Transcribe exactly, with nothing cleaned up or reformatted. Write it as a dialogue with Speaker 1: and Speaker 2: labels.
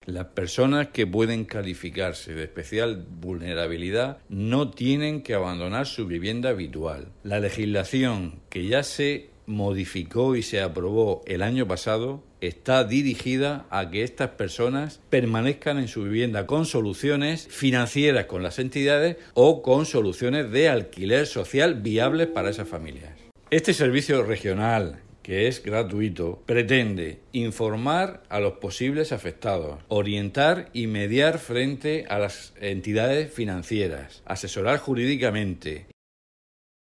Speaker 1: Las personas que pueden calificarse de especial vulnerabilidad no tienen que abandonar su vivienda habitual. La legislación que ya se modificó y se aprobó el año pasado está dirigida a que estas personas permanezcan en su vivienda con soluciones financieras con las entidades o con soluciones de alquiler social viables para esas familias. Este servicio regional, que es gratuito, pretende informar a los posibles afectados, orientar y mediar frente a las entidades financieras, asesorar jurídicamente